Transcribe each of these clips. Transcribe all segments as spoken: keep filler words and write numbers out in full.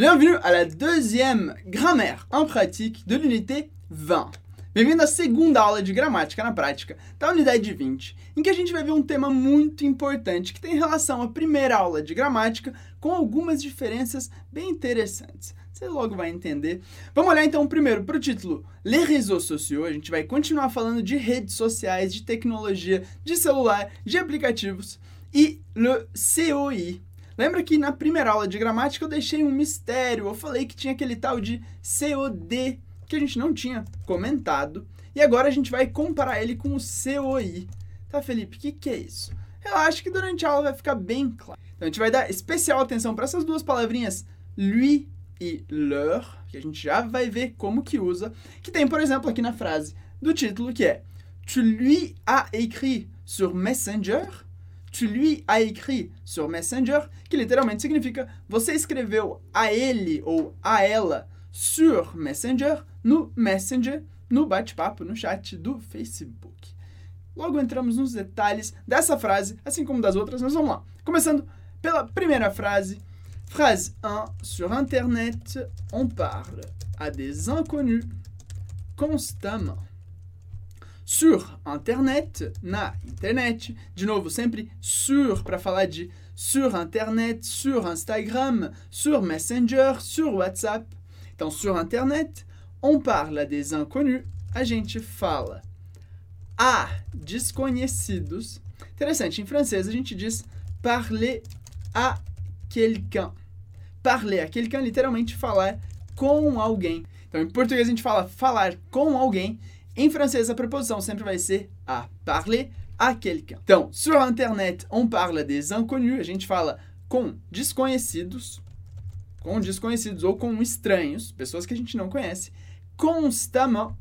Bienvenue à la deuxième grammaire en pratique de l'unité vingt. Bem-vindo à segunda aula de gramática na prática da unidade vinte, em que a gente vai ver um tema muito importante que tem relação à primeira aula de gramática com algumas diferenças bem interessantes. Você logo vai entender. Vamos olhar então primeiro para o título Les réseaux sociaux. A gente vai continuar falando de redes sociais, de tecnologia, de celular, de aplicativos e le C O I. Lembra que na primeira aula de gramática eu deixei um mistério, eu falei que tinha aquele tal de C O D, que a gente não tinha comentado, e agora a gente vai comparar ele com o C O I. Tá, Felipe, o que, que é isso? Relaxa que durante a aula vai ficar bem claro. Então a gente vai dar especial atenção para essas duas palavrinhas, lui e leur, que a gente já vai ver como que usa, que tem, por exemplo, aqui na frase do título, que é Tu lui as écrit sur Messenger? Tu lui as écrit sur Messenger, que literalmente significa você escreveu a ele ou a ela sur Messenger, no Messenger, no bate-papo, no chat do Facebook. Logo entramos nos detalhes dessa frase, assim como das outras, mas vamos lá. Começando pela primeira frase. Phrase un. Sur Internet, on parle à des inconnus constamment. Sur Internet, na internet, de novo, sempre sur para falar de sur Internet, sur Instagram, sur Messenger, sur WhatsApp. Então, sur Internet, on parle à des inconnus, a gente fala a desconhecidos. Interessante, em francês a gente diz parler à quelqu'un. Parler à quelqu'un, literalmente falar com alguém. Então, em português a gente fala falar com alguém. Em francês, a preposição sempre vai ser à, parler à quelqu'un. Então, sur Internet, on parle à des inconnus, a gente fala com desconhecidos, com desconhecidos ou com estranhos, pessoas que a gente não conhece, constamment,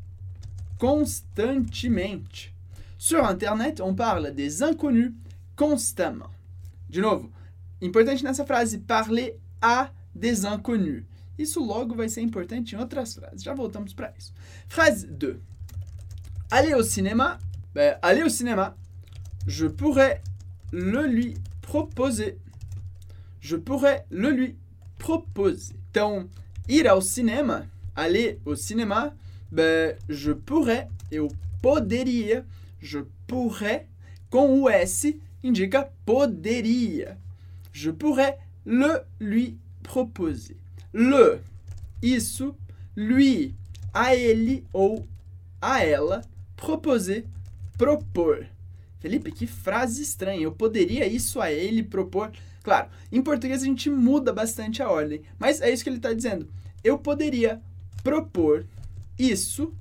constantemente. Sur Internet, on parle à des inconnus constamment. De novo, importante nessa frase, parler à des inconnus. Isso logo vai ser importante em outras frases, já voltamos para isso. Phrase deux. Aller au cinéma, ben, aller au cinéma, je pourrais le lui proposer. Je pourrais le lui proposer. Então, ir ao cinema, aller au cinéma, ben, je pourrais, eu poderia, je pourrais, com o S, indica poderia. Je pourrais le lui proposer. Le, isso, lui, a ele ou a ela, proposer, propor. Felipe, que frase estranha. Eu poderia isso a ele propor. Claro, em português a gente muda bastante a ordem, mas é isso que ele está dizendo. Eu poderia propor isso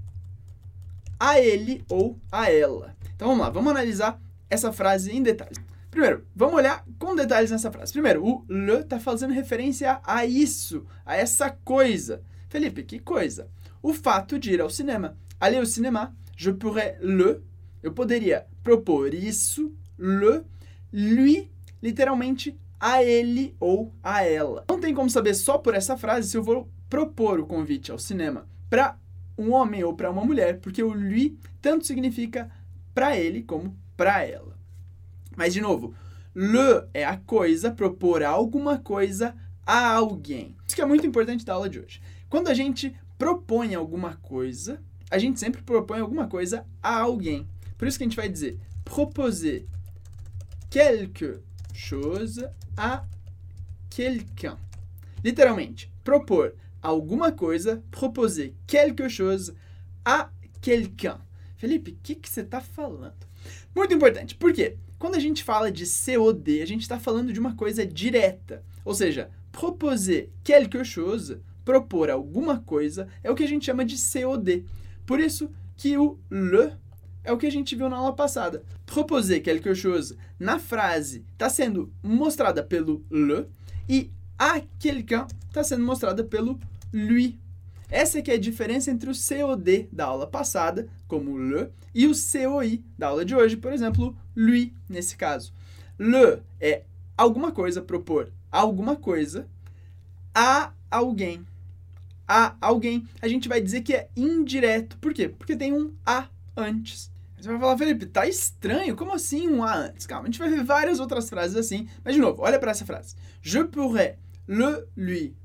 a ele ou a ela. Então vamos lá, vamos analisar essa frase em detalhes. Primeiro, vamos olhar com detalhes nessa frase. Primeiro, o le está fazendo referência a isso, a essa coisa. Felipe, que coisa? O fato de ir ao cinema. Aller au cinéma, je pourrais le, eu poderia propor isso, le, lui, literalmente a ele ou a ela. Não tem como saber só por essa frase se eu vou propor o convite ao cinema para um homem ou para uma mulher, porque o lui tanto significa para ele como para ela. Mas, de novo, le é a coisa, propor alguma coisa a alguém. Isso que é muito importante da aula de hoje. Quando a gente propõe alguma coisa, a gente sempre propõe alguma coisa a alguém. Por isso que a gente vai dizer proposer quelque chose à quelqu'un. Literalmente, propor alguma coisa, proposer quelque chose à quelqu'un. Felipe, o que, que você está falando? Muito importante. Por quê? Quando a gente fala de C O D, a gente está falando de uma coisa direta. Ou seja, proposer quelque chose, propor alguma coisa, é o que a gente chama de C O D. Por isso que o le é o que a gente viu na aula passada. Proposer quelque chose na frase está sendo mostrada pelo le e a quelqu'un está sendo mostrada pelo lui. Essa é que é a diferença entre o C O D da aula passada, como le, e o C O I da aula de hoje, por exemplo, lui, nesse caso. Le é alguma coisa, propor alguma coisa a alguém. A alguém, a gente vai dizer que é indireto. Por quê? Porque tem um a antes. Você vai falar, Felipe, tá estranho, como assim um a antes? Calma, a gente vai ver várias outras frases assim, mas de novo, olha para essa frase. Je pourrais le lui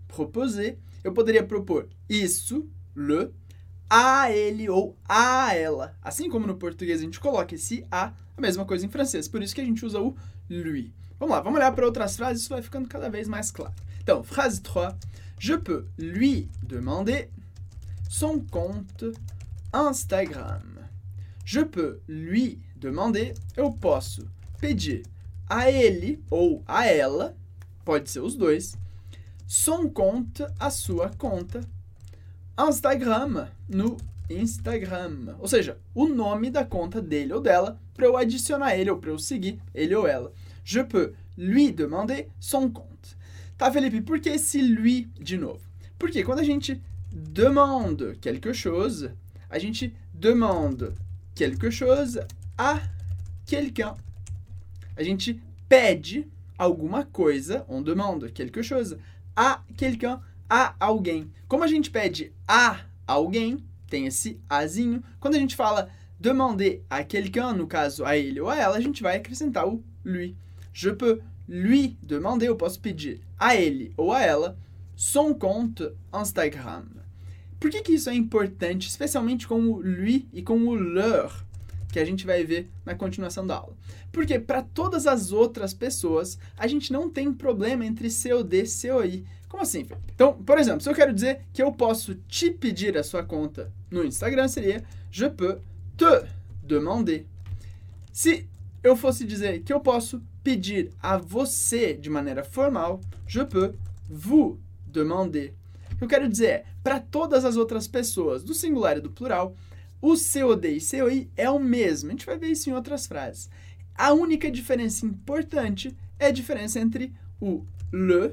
proposer, eu poderia propor isso, le, a ele ou a ela. Assim como no português a gente coloca esse a, a mesma coisa em francês. Por isso que a gente usa o lui. Vamos lá, vamos olhar para outras frases, isso vai ficando cada vez mais claro. Então, phrase três. Je peux lui demander son compte Instagram. Je peux lui demander, eu posso pedir a ele ou a ela, pode ser os dois, son compte, a sua conta, Instagram, no Instagram. Ou seja, o nome da conta dele ou dela, para eu adicionar ele ou para eu seguir ele ou ela. Je peux lui demander son compte. Tá, Felipe, por que esse lui de novo? Porque quando a gente demande quelque chose, a gente demande quelque chose a quelqu'un. A gente pede alguma coisa, on demande quelque chose, a quelqu'un, a alguém. Como a gente pede a alguém, tem esse azinho. Quando a gente fala demander a quelqu'un, no caso a ele ou a ela, a gente vai acrescentar o lui. Je peux lui demander, eu posso pedir a ele ou a ela, son compte Instagram. Por que que isso é importante, especialmente com o lui e com o leur, que a gente vai ver na continuação da aula? Porque para todas as outras pessoas, a gente não tem problema entre C O D e C O I. Como assim, Felipe? Então, por exemplo, se eu quero dizer que eu posso te pedir a sua conta no Instagram, seria je peux te demander. Se eu fosse dizer que eu posso pedir a você de maneira formal, je peux vous demander. O que eu quero dizer é, para todas as outras pessoas, do singular e do plural, o C O D e C O I é o mesmo. A gente vai ver isso em outras frases. A única diferença importante é a diferença entre o le,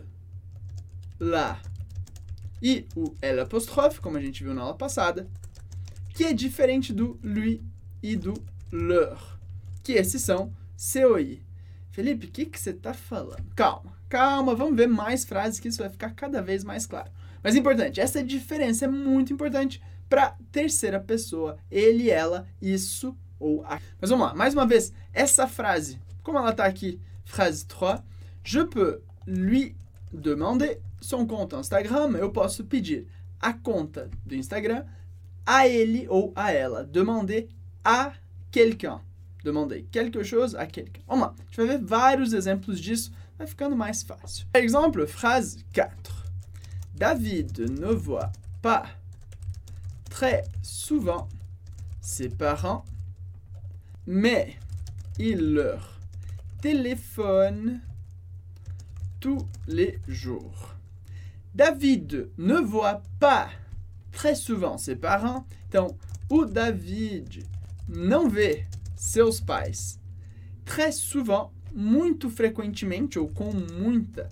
la e o L apóstrofe, como a gente viu na aula passada, que é diferente do lui e do leur, que esses são C O I. Felipe, o que que você está falando? Calma, calma, vamos ver mais frases que isso vai ficar cada vez mais claro. Mas é importante, essa diferença é muito importante para terceira pessoa, ele, ela, isso ou a. Mas vamos lá, mais uma vez, essa frase, como ela está aqui, phrase três, je peux lui demander son compte Instagram, eu posso pedir a conta do Instagram a ele ou a ela. Demander a quelqu'un. Demander quelque chose a quelqu'un. Vamos lá, a gente vai ver vários exemplos disso, vai ficando mais fácil. Par exemple, phrase quatro. David ne voit pas très souvent ses parents, mais il leur téléphone tous les jours. David ne voit pas très souvent ses parents. Então, o David não vê seus pais très souvent, muito frequentemente ou com muita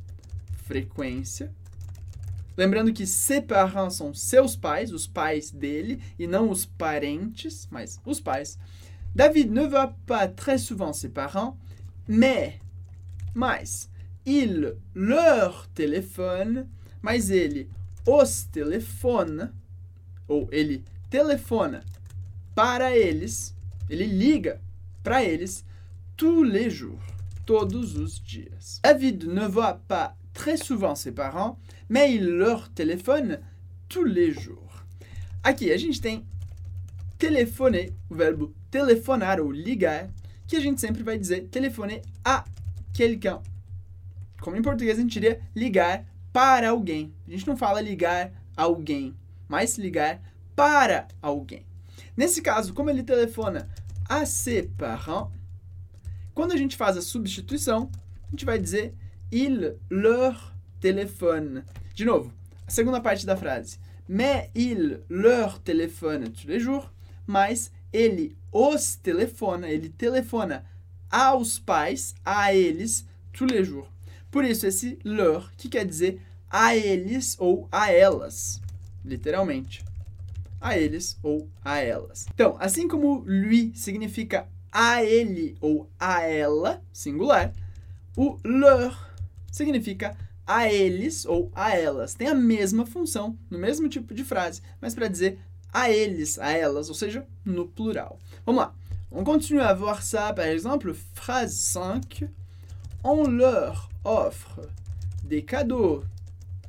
frequência. Lembrando que ses parents são seus pais, os pais dele, e não os parentes, mas os pais. David ne voit pas très souvent ses parents, mais, mas, il leur téléphone, mas ele os telefona, ou ele telefona para eles, ele liga para eles, tous les jours, todos os dias. David ne voit pas très souvent ses parents, mais il leur téléphone tous les jours. Aqui a gente tem telefoner, o verbo telefonar ou ligar, que a gente sempre vai dizer telefoner a quelqu'un. Como em português a gente diria ligar para alguém. A gente não fala ligar a alguém, mas ligar para alguém. Nesse caso, como ele telefona a ses parents, quando a gente faz a substituição, a gente vai dizer il leur téléphone. De novo, a segunda parte da frase. Mais il leur téléphone tous les jours. Mas ele os telefona, ele telefona aos pais, a eles, tous les jours. Por isso, esse leur, que quer dizer a eles ou a elas, literalmente. A eles ou a elas. Então, assim como lui significa a ele ou a ela, singular, o leur significa a eles ou a elas. Tem a mesma função, no mesmo tipo de frase, mas para dizer a eles, a elas, ou seja, no plural. Vamos lá. On continue à voir ça, par exemple, phrase cinq. On leur offre des cadeaux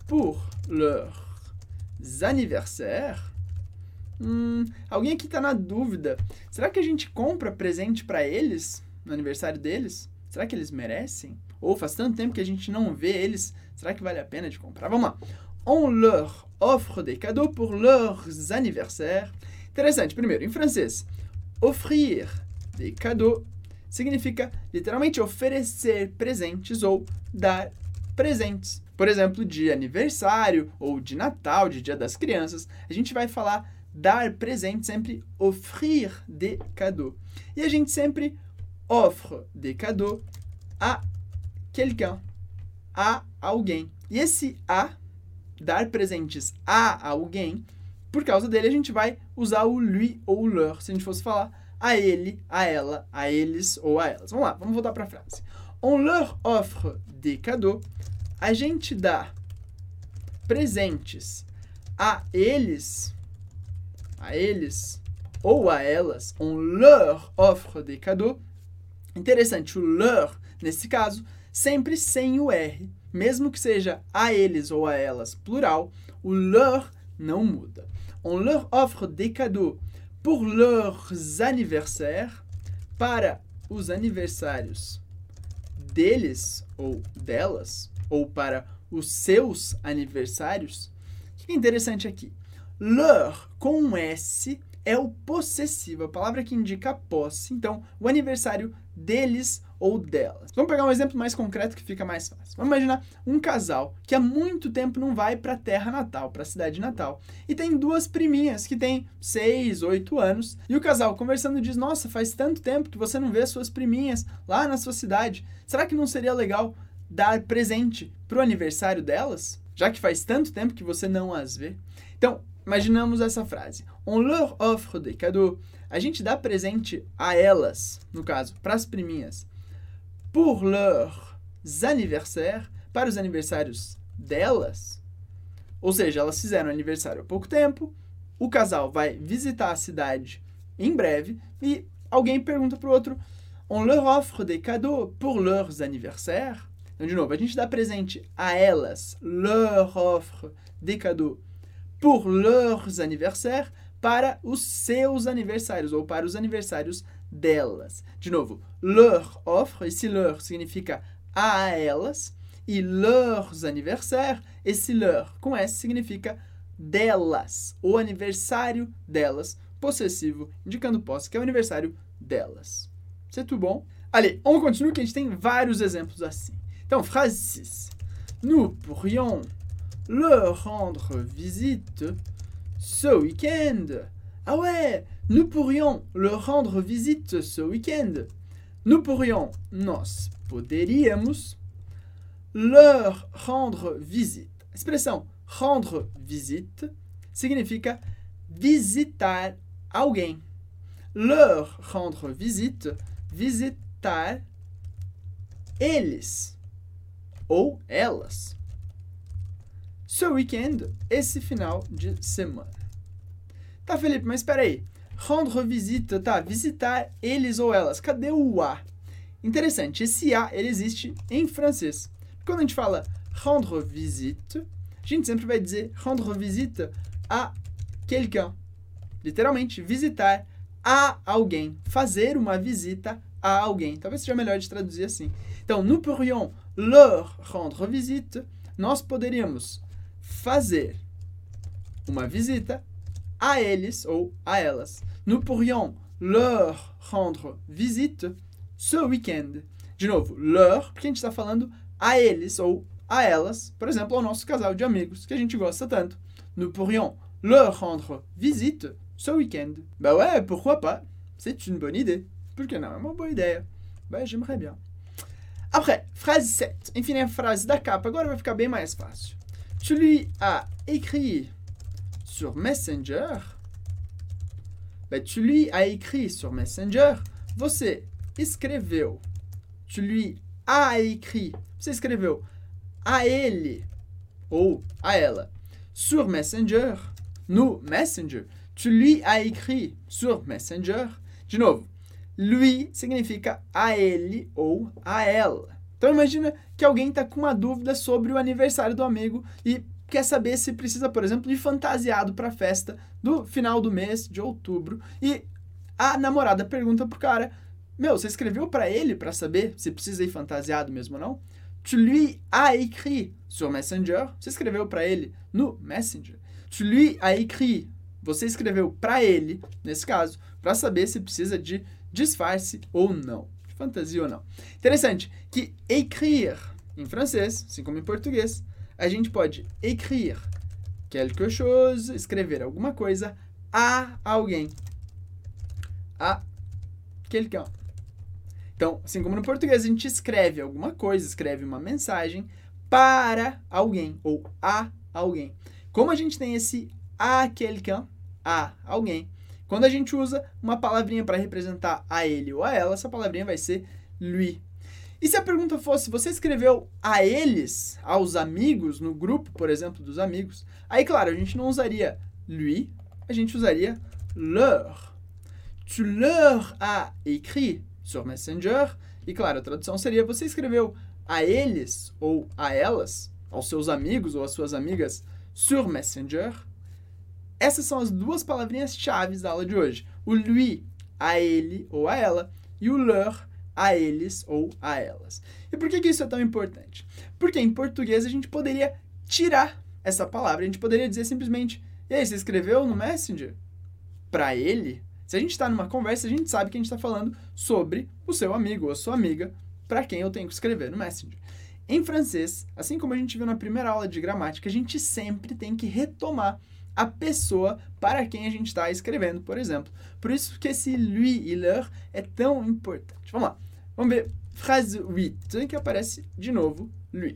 pour leurs anniversaires. Hum, alguém aqui está na dúvida. Será que a gente compra presente para eles no aniversário deles? Será que eles merecem? Ou faz tanto tempo que a gente não vê eles, será que vale a pena de comprar? Vamos lá. On leur offre des cadeaux pour leurs anniversaires. Interessante. Primeiro, em francês, offrir des cadeaux significa literalmente oferecer presentes ou dar presentes. Por exemplo, de aniversário ou de Natal, de Dia das Crianças, a gente vai falar dar presente, sempre offrir des cadeaux. E a gente sempre offre des cadeaux a quelqu'un, a alguém. E esse a, dar presentes a alguém, por causa dele a gente vai usar o lui ou o leur, se a gente fosse falar a ele, a ela, a eles ou a elas. Vamos lá, vamos voltar para a frase. On leur offre des cadeaux. A gente dá presentes a eles, a eles ou a elas. On leur offre des cadeaux. Interessante, o leur, nesse caso, sempre sem o R. Mesmo que seja a eles ou a elas, plural, o leur não muda. On leur offre des cadeaux pour leurs anniversaires, para os aniversários deles ou delas, ou para os seus aniversários. O que é interessante aqui? Leur, com um S, é o possessivo, a palavra que indica a posse. Então, o aniversário deles ou delas. Vamos pegar um exemplo mais concreto que fica mais fácil. Vamos imaginar um casal que há muito tempo não vai para a terra natal, para a cidade natal. E tem duas priminhas que têm seis, oito anos. E o casal conversando diz, nossa, faz tanto tempo que você não vê suas priminhas lá na sua cidade. Será que não seria legal dar presente para o aniversário delas? Já que faz tanto tempo que você não as vê. Então, imaginamos essa frase. On leur offre des cadeaux. A gente dá presente a elas, no caso, para as priminhas, pour leurs anniversaires, para os aniversários delas. Ou seja, elas fizeram aniversário há pouco tempo, o casal vai visitar a cidade em breve e alguém pergunta para o outro, on leur offre des cadeaux pour leurs anniversaires. Então, de novo, a gente dá presente a elas, leur offre des cadeaux pour leurs anniversaires, para os seus aniversários, ou para os aniversários delas. De novo, leur offre, esse leur significa a elas, e leurs anniversaires, esse leur com S significa delas, o aniversário delas, possessivo, indicando posse, que é o aniversário delas. C'est tout bon? Allez, on continue, que a gente tem vários exemplos assim. Então, phrase six. Nous pourrions leur rendre visite ce week-end. Ah ouais, nous pourrions leur rendre visite ce week-end. Nous pourrions, nós poderíamos, leur rendre visite. A expressão rendre visite significa visitar alguém. Leur rendre visite, visitar eles ou elas. Ce week-end, esse final de semana. Tá, Felipe, mas espera aí. Rendre visite, tá, visitar eles ou elas. Cadê o a? Interessante, esse a, ele existe em francês. Quando a gente fala rendre visite, a gente sempre vai dizer rendre visite a quelqu'un. Literalmente, visitar a alguém. Fazer uma visita a alguém. Talvez seja melhor de traduzir assim. Então, nous pourrions leur rendre visite. Nós poderíamos fazer uma visita a eles ou a elas. Nous pourrions leur rendre visite ce week-end. De novo, leur, porque a gente está falando a eles ou a elas, por exemplo, ao nosso casal de amigos, que a gente gosta tanto. Nous pourrions leur rendre visite ce week-end. Bah ouais, pourquoi pas? C'est une bonne idée. Por que não? É uma boa ideia. Bah, j'aimerais bien. Après, phrase sept. Enfim, a frase da capa agora vai ficar bem mais fácil. Tu lui as écrit sur Messenger. Ben, tu lui as écrit sur Messenger. Você escreveu. Tu lui as écrit. Você escreveu a ele ou a ela sur Messenger. No Messenger. Tu lui as écrit sur Messenger. De novo. Lui significa a ele ou a ela. Então imagina que alguém está com uma dúvida sobre o aniversário do amigo e quer saber se precisa, por exemplo, ir fantasiado para a festa do final do mês de outubro. E a namorada pergunta pro cara, meu, você escreveu para ele para saber se precisa ir fantasiado mesmo ou não? Tu lui as écrit sur Messenger. Você escreveu para ele no Messenger. Tu lui as écrit. Você escreveu para ele, nesse caso, para saber se precisa de disfarce ou não. De fantasia ou não. Interessante que écrire, em francês, assim como em português, a gente pode écrire quelque chose, escrever alguma coisa a alguém. A quelqu'un. Então, assim como no português, a gente escreve alguma coisa, escreve uma mensagem para alguém ou a alguém. Como a gente tem esse a quelqu'un, a alguém, quando a gente usa uma palavrinha para representar a ele ou a ela, essa palavrinha vai ser lui. E se a pergunta fosse, você escreveu a eles, aos amigos, no grupo, por exemplo, dos amigos, aí, claro, a gente não usaria lui, a gente usaria leur. Tu leur as écrit sur Messenger. E, claro, a tradução seria, você escreveu a eles ou a elas, aos seus amigos ou às suas amigas, sur Messenger. Essas são as duas palavrinhas-chave da aula de hoje. O lui, a ele ou a ela, e o leur, a eles ou a elas. E por que que isso é tão importante? Porque em português a gente poderia tirar essa palavra, a gente poderia dizer simplesmente, e aí, você escreveu no Messenger? Para ele? Se a gente está numa conversa, a gente sabe que a gente está falando sobre o seu amigo ou a sua amiga, para quem eu tenho que escrever no Messenger. Em francês, assim como a gente viu na primeira aula de gramática, a gente sempre tem que retomar a pessoa para quem a gente está escrevendo, por exemplo. Por isso que esse lui e leur é tão importante. Vamos lá. Vamos ver frase oito, que aparece de novo, lui.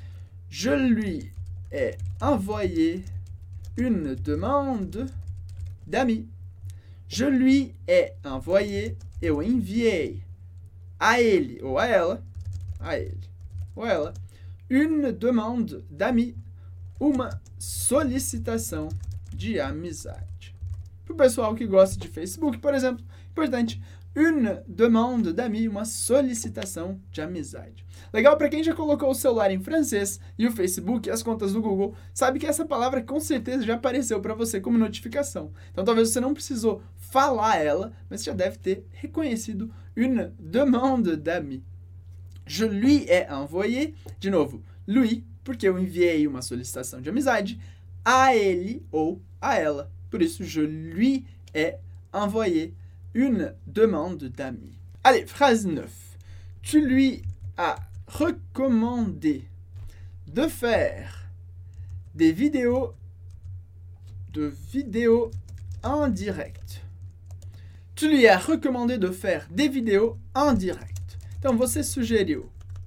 Je lui ai envoyé une demande d'amis. Je lui ai envoyé, eu enviei a ele ou a ela, a ele ou a ela, une demande d'amis, uma solicitação de amizade. Para o pessoal que gosta de Facebook, por exemplo, importante, une demande d'amis, uma solicitação de amizade. Legal para quem já colocou o celular em francês e o Facebook e as contas do Google, sabe que essa palavra com certeza já apareceu para você como notificação. Então talvez você não precisou falar ela, mas já deve ter reconhecido une demande d'amis. Je lui ai envoyé, de novo, lui, porque eu enviei uma solicitação de amizade, a ele ou a ela. Por isso, je lui ai envoyé une demande d'amis. Allez, phrase neuf. Tu lui as recommandé de faire des vidéos de vidéos en direct. Tu lui as recommandé de faire des vidéos en direct. Então, você sugeriu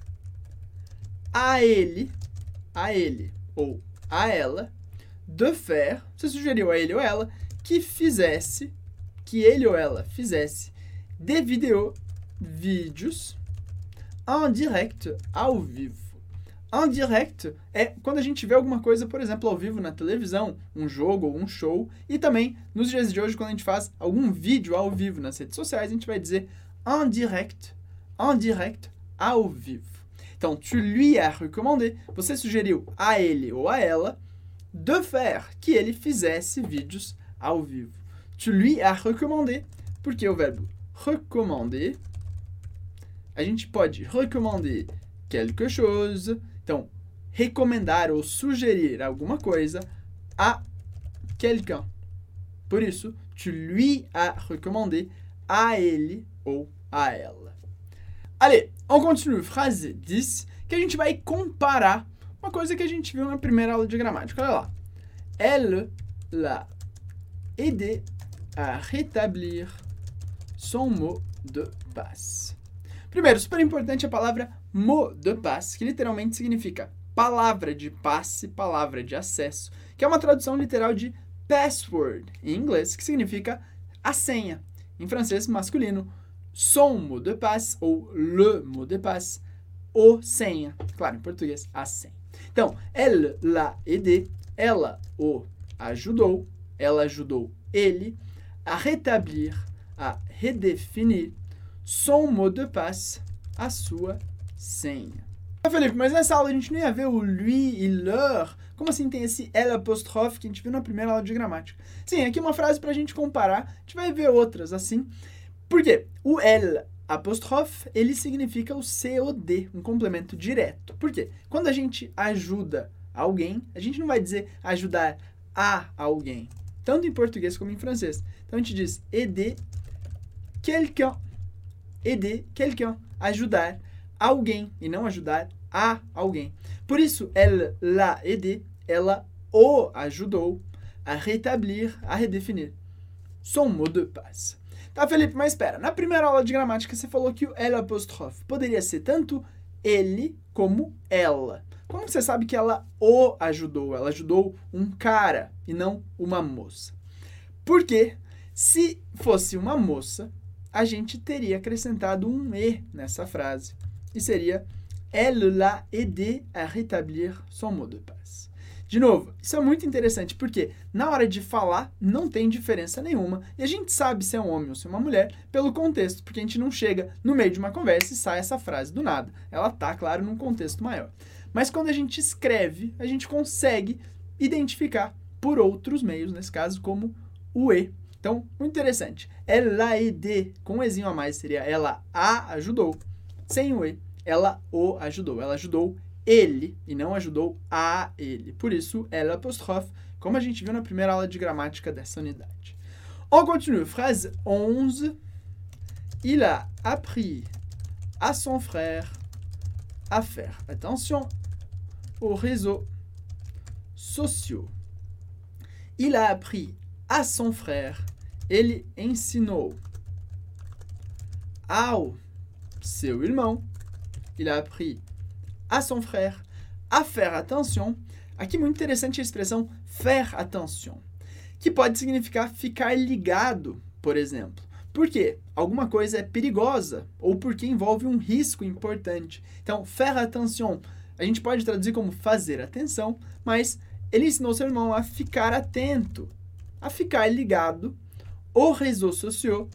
a ele, a ele ou a ela, de faire, você sugeriu a ele ou ela que fizesse, que ele ou ela fizesse des vidéos, vídeos, en direct, ao vivo. En direct é quando a gente vê alguma coisa, por exemplo, ao vivo na televisão, um jogo ou um show, e também nos dias de hoje, quando a gente faz algum vídeo ao vivo nas redes sociais, a gente vai dizer en direct, en direct, ao vivo. Então, tu lui as recommandé, você sugeriu a ele ou a ela, de faire, que ele fizesse vídeos ao vivo. Tu lui as recommandé, porque o verbo recommander, a gente pode recommander quelque chose, então, recomendar ou sugerir alguma coisa a quelqu'un. Por isso, tu lui as recommandé, a ele ou a ela. Allez, on continue. Phrase dez, que a gente vai comparar uma coisa que a gente viu na primeira aula de gramática. Olha lá. Elle l'a aidé à rétablir son mot de passe. Primeiro, super importante a palavra mot de passe, que literalmente significa palavra de passe, palavra de acesso, que é uma tradução literal de password em inglês, que significa a senha. Em francês, masculino, son mot de passe ou le mot de passe, o senha. Claro, em português, a senha. Então, elle l'a aidé, ela o ajudou, ela ajudou ele a rétablir, a redefinir son mot de passe, a sua senha. Ah, Felipe, mas nessa aula a gente não ia ver o lui e leur, Como assim tem esse L apóstrofe que a gente viu na primeira aula de gramática? Sim, aqui uma frase para a gente comparar, a gente vai ver outras assim. Por quê? O L apóstrofe, ele significa o C O D, um complemento direto. Por quê? Quando a gente ajuda alguém, a gente não vai dizer ajudar a alguém, tanto em português como em francês. Então a gente diz aider quelqu'un, aider quelqu'un, ajudar alguém e não ajudar a alguém. Por isso, elle l'a aidé, ela o ajudou a rétablir, a redéfinir son mot de passe. Tá, Felipe, mas espera, na primeira aula de gramática você falou que o L apóstrofe poderia ser tanto ele como ela. Como você sabe que ela o ajudou? Ela ajudou um cara e não uma moça. Porque se fosse uma moça, a gente teria acrescentado um E nessa frase. E seria elle l'a aidé à rétablir son mot de passe. De novo, isso é muito interessante, porque na hora de falar não tem diferença nenhuma, e a gente sabe se é um homem ou se é uma mulher pelo contexto, porque a gente não chega no meio de uma conversa e sai essa frase do nada. Ela tá, claro, num contexto maior. Mas quando a gente escreve, a gente consegue identificar por outros meios, nesse caso, como o E. Então, muito interessante. Elle l'a aidé, com um Ezinho a mais, seria ela a ajudou. Sem o E, ela o ajudou. Ela ajudou ele e não ajudou a ele. Por isso, L apóstrofe, como a gente viu na primeira aula de gramática dessa unidade. On continue. Phrase onze. Il a appris à son frère à faire attention aux réseaux sociaux. Il a appris à son frère. Ele ensinou ao seu irmão. Il a appris à son frère à faire attention. Aqui muito interessante a expressão faire attention, que pode significar ficar ligado, por exemplo. Por quê? Alguma coisa é perigosa ou porque envolve um risco importante. Então, faire attention, a gente pode traduzir como fazer atenção, mas ele ensinou seu irmão a ficar atento, a ficar ligado aux réseaux sociaux,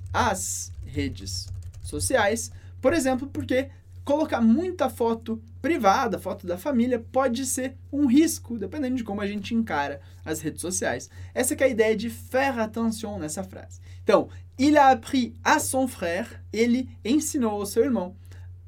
às redes sociais, por exemplo, porque colocar muita foto privada, foto da família, pode ser um risco, dependendo de como a gente encara as redes sociais. Essa que é a ideia de faire attention nessa frase. Então, il a appris à son frère, ele ensinou ao seu irmão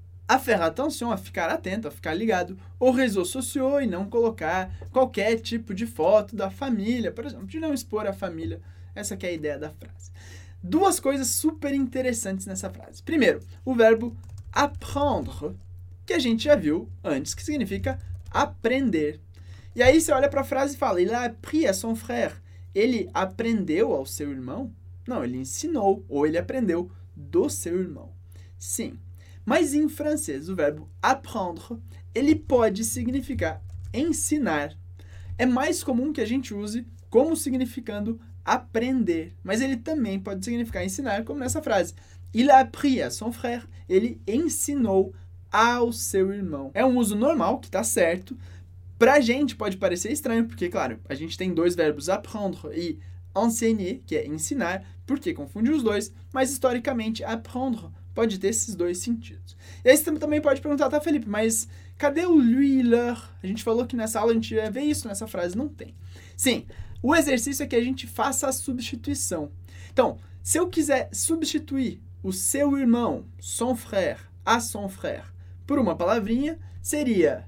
a faire attention, a ficar atento, a ficar ligado aux réseaux sociaux e não colocar qualquer tipo de foto da família, por exemplo, de não expor a família. Essa que é a ideia da frase. Duas coisas super interessantes nessa frase. Primeiro, o verbo apprendre, que a gente já viu antes, que significa aprender. E aí você olha para a frase e fala, il a appris à son frère. Ele aprendeu ao seu irmão? Não, ele ensinou, ou ele aprendeu do seu irmão. Sim, mas em francês o verbo apprendre, ele pode significar ensinar. É mais comum que a gente use como significando aprender, mas ele também pode significar ensinar, como nessa frase. Il a appris à son frère. Ele ensinou ao seu irmão. É um uso normal, que está certo. Pra gente pode parecer estranho, porque, claro, a gente tem dois verbos apprendre e enseigner, que é ensinar, porque confunde os dois, mas historicamente, apprendre pode ter esses dois sentidos. E aí você também pode perguntar, tá, Felipe, mas cadê o lui, leur? A gente falou que nessa aula a gente ia ver isso, nessa frase não tem. Sim, o exercício é que a gente faça a substituição. Então, se eu quiser substituir o seu irmão, son frère, à son frère, por uma palavrinha, seria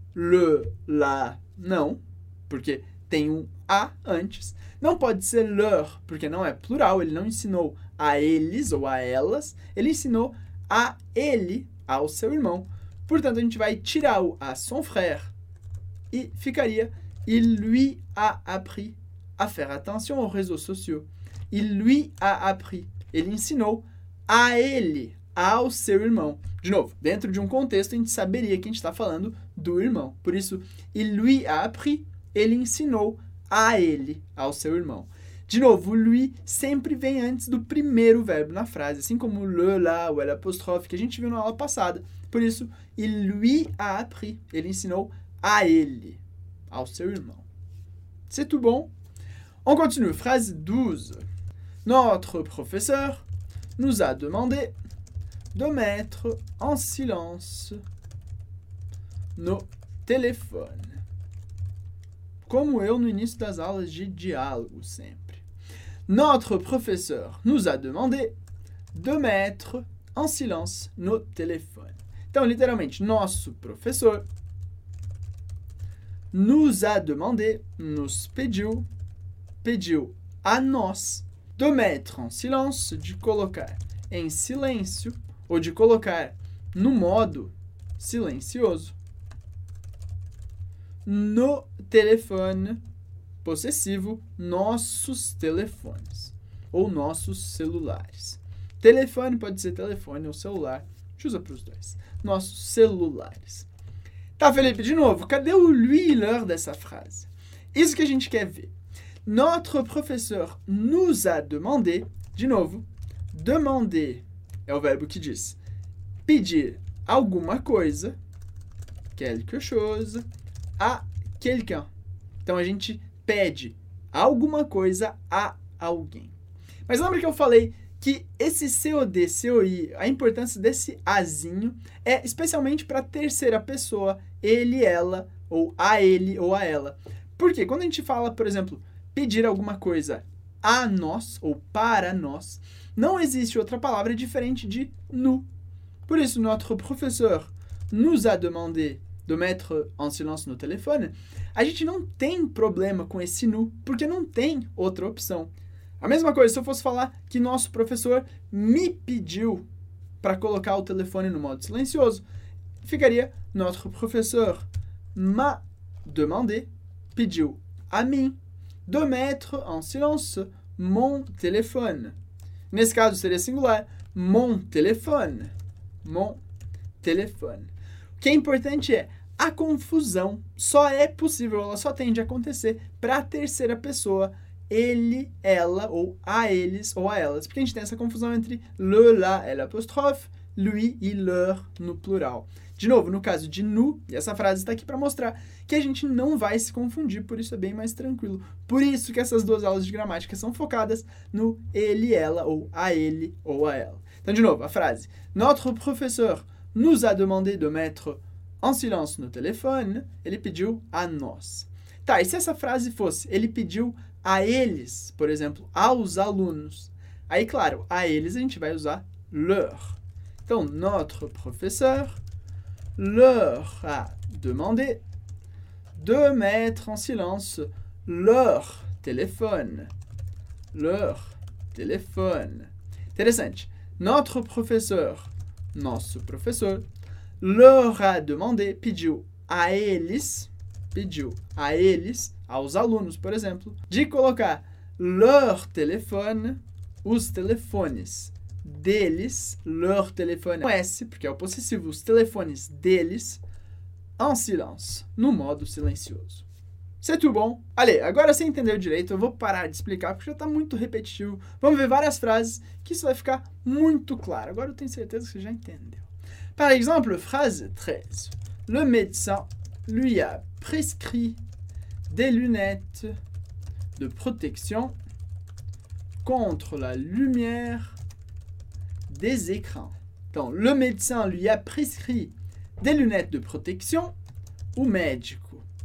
le, la, não, porque tem um a antes. Não pode ser leur, porque não é plural, ele não ensinou a eles ou a elas, ele ensinou a ele, ao seu irmão. Portanto, a gente vai tirar o à son frère e ficaria il lui a appris à faire attention aux réseaux sociaux. Il lui a appris. Ele ensinou a ele, ao seu irmão. De novo, dentro de um contexto, a gente saberia que a gente está falando do irmão. Por isso, il lui a appris, ele ensinou a ele, ao seu irmão. De novo, o lui sempre vem antes do primeiro verbo na frase, assim como le, la, o L apóstrofe que a gente viu na aula passada. Por isso, il lui a appris, ele ensinou a ele, ao seu irmão. C'est tout bon? On continue. Phrase douze. Notre professeur nous a demandé de mettre en silence nos téléphones. como eu no início das aulas de diálogo sempre. Notre professeur nous a demandé de mettre en silence nos téléphones. Então, literalmente, nosso professor nous a demandé, nos pediu, pediu a nós, de mettre en silence, de colocar em silêncio, ou de colocar no modo silencioso, no telefone possessivo, nossos telefones, ou nossos celulares. Telefone pode ser telefone ou celular, a gente usa para os dois. Nossos celulares. Tá, Felipe, de novo, cadê o lui e leur dessa frase? Isso que a gente quer ver. Notre professeur nous a demandé, de novo, demander é o verbo que diz pedir alguma coisa, quelque chose, a quelqu'un. Então, a gente pede alguma coisa a alguém. Mas lembra que eu falei que esse C O D, C O I, a importância desse azinho é especialmente para a terceira pessoa, ele, ela, ou a ele ou a ela. Por quê? Quando a gente fala, por exemplo, pedir alguma coisa a nós ou para nós, não existe outra palavra diferente de nous. Por isso, notre professeur nous a demandé de mettre en silence no telefone. A gente não tem problema com esse nous, porque não tem outra opção. A mesma coisa se eu fosse falar que nosso professor me pediu para colocar o telefone no modo silencioso. Ficaria notre professeur m'a demandé, pediu a mim, de mettre en silence mon téléphone. Nesse caso seria singular, mon téléphone. Mon téléphone. O que é importante é, a confusão só é possível, ela só tende a acontecer para a terceira pessoa, ele, ela, ou a eles, ou a elas. Porque a gente tem essa confusão entre le, la, ela, apóstrofe, lui e leur no plural. De novo, no caso de nous, e essa frase está aqui para mostrar que a gente não vai se confundir, por isso é bem mais tranquilo. Por isso que essas duas aulas de gramática são focadas no ele, ela, ou a ele, ou a ela. Então, de novo, a frase. Notre professeur nous a demandé de mettre en silence no telefone. Ele pediu a nós. Tá, e se essa frase fosse, ele pediu a eles, por exemplo, aos alunos. Aí, claro, a eles a gente vai usar leur. Então, notre professeur leur a demandé de mettre en silence leur téléphone. Leur téléphone. Interessante. Notre professeur, nosso professor, leur a demandé, pediu a eles, pediu a eles, aos alunos, por exemplo, de colocar leur téléphone, os telefones deles, leur téléphone, com S, porque é o possessivo, os telefones deles, en silence, no modo silencioso. C'est tout bom? Allez, agora você entendeu direito, eu vou parar de explicar porque já está muito repetitivo. Vamos ver várias frases que isso vai ficar muito claro. Agora eu tenho certeza que você já entendeu. Par exemple, phrase treize. Le médecin lui a prescrit des lunettes de protection contre la lumière des écrans. Então, le médecin lui a prescrit des lunettes de protection. O médico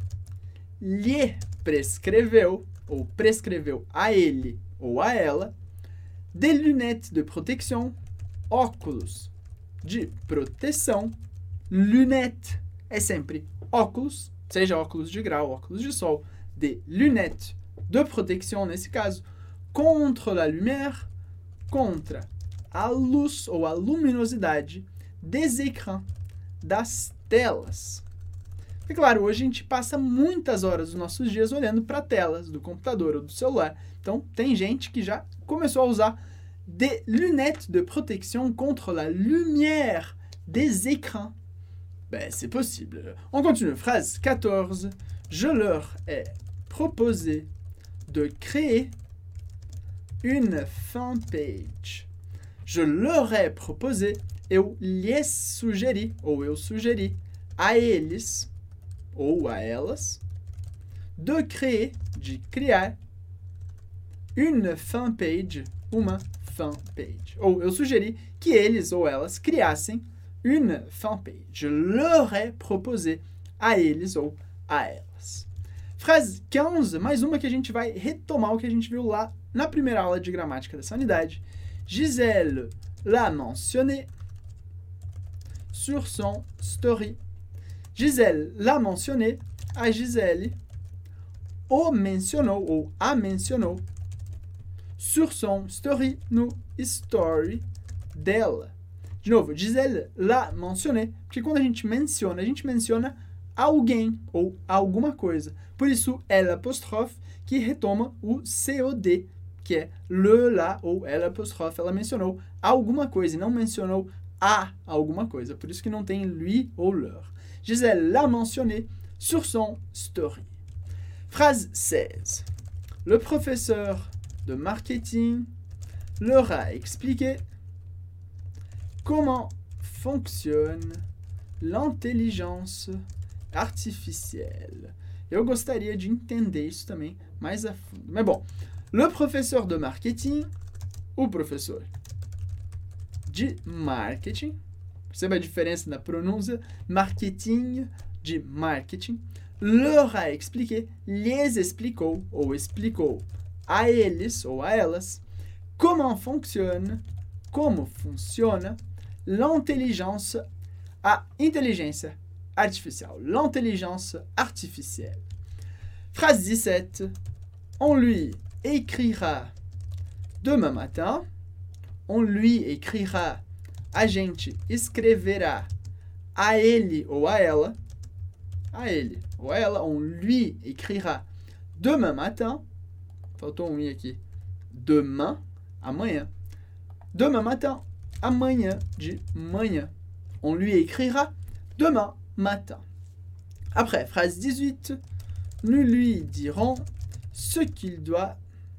lhe prescreveu, ou prescreveu a ele ou a ela, des lunettes de protection, óculos de proteção. Lunette é sempre óculos, seja óculos de grau, óculos de sol, des lunettes de protection, nesse caso, contre la lumière, contra a luz ou a luminosidade des écrans, das telas. E claro, hoje a gente passa muitas horas dos nossos dias olhando para telas do computador ou do celular. Então, tem gente que já começou a usar des lunettes de protection contre la lumière des écrans. Ben, c'est possible. On continue. Phrase quatorze. Je leur ai proposé de créer une fanpage. Je leur ai proposé, eu lhes sugeri, ou eu sugeri, a eles, ou a elas, de créer, de criar, une fanpage, uma fanpage. Ou eu sugeri que eles ou elas criassem une fanpage. Je leur ai proposé a eles ou a elas. Frase quinze, mais uma que a gente vai retomar o que a gente viu lá na primeira aula de gramática dessa unidade. Gisèle l'a mentionné sur son story. Gisèle l'a mentionné, a Gisèle o mencionou, ou a mencionou, sur son story, no story dela. De novo, Gisèle l'a mentionné, porque quando a gente menciona, a gente menciona alguém ou alguma coisa. Por isso, L apóstrofe, que retoma o C O D, que é le, la ou L apóstrofe. Ela mencionou alguma coisa e não mencionou a alguma coisa. Por isso que não tem lui ou leur. Gisèle l'a mentionné sur son story. Phrase seize. Le professeur de marketing leur a expliqué comment fonctionne l'intelligence artificielle. Eu gostaria de entender isso também mais a fundo. Mas bom, le professeur de marketing, o professor de marketing, perceba a diferença na pronúncia, marketing de marketing, leur a expliqué, lhes explicou ou explicou a eles ou a elas comment fonctionne, como funciona l'intelligence, a inteligência artificielle. L'intelligence artificielle. Phrase dix-sept. On lui écrira demain matin. On lui écrira. A gente escreverá a ele ou a ela. A ele ou a ela. On lui écrira demain matin. Faltou um i aqui. Demain, amanhã. Demain matin, amanhã de manhã. On lui écrira demain matin. Après, phrase dix-huit. Nous lui dirons ce qu'il doit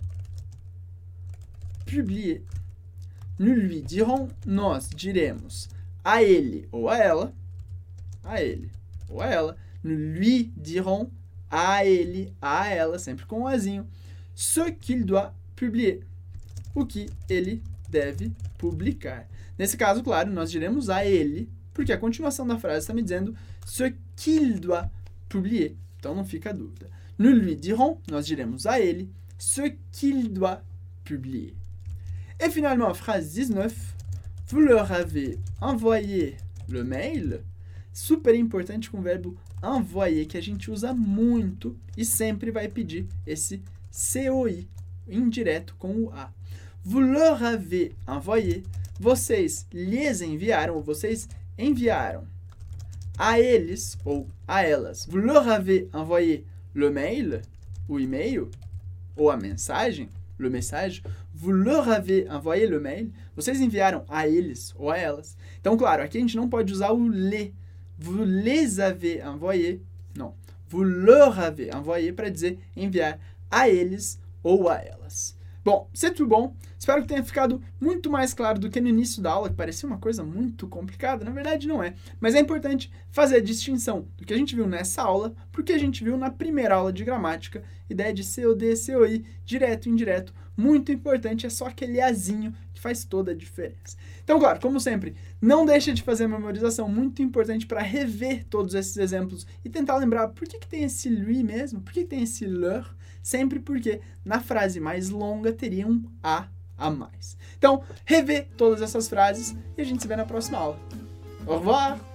publier. Nous lui dirons, nós diremos a ele ou a ela, a ele ou a ela, nous lui dirons a ele, a ela, sempre com o azinho, ce qu'il doit publier, o que ele deve publicar. Nesse caso, claro, nós diremos a ele, porque a continuação da frase está me dizendo ce qu'il doit publier. Então não fica a dúvida. Nous lui dirons, nós diremos a ele, ce qu'il doit publier. Et finalement, phrase dix-neuf, vous leur avez envoyé le mail. Super importante com o verbo envoyer, que a gente usa muito e sempre vai pedir esse C O I, indireto com o A. Vous leur avez envoyé, vocês lhes enviaram, ou vocês enviaram a eles ou a elas. Vous leur avez envoyé le mail, o e-mail, ou a mensagem, le message. Vous leur avez envoyé le mail. Vocês enviaram a eles ou a elas. Então, claro, aqui a gente não pode usar o les. Vous les avez envoyé. Não. Vous leur avez envoyé para dizer enviar a eles ou a elas. Bom, c'est tout bom. Espero que tenha ficado muito mais claro do que no início da aula, que parecia uma coisa muito complicada. Na verdade, não é. Mas é importante fazer a distinção do que a gente viu nessa aula, porque a gente viu na primeira aula de gramática, ideia de C O D, C O I, direto e indireto. Muito importante, é só aquele azinho que faz toda a diferença. Então, claro, como sempre, não deixa de fazer a memorização, muito importante para rever todos esses exemplos e tentar lembrar por que, que tem esse lui mesmo, por que, que tem esse leur, sempre porque na frase mais longa teria um a a mais. Então, rever todas essas frases e a gente se vê na próxima aula. Au revoir!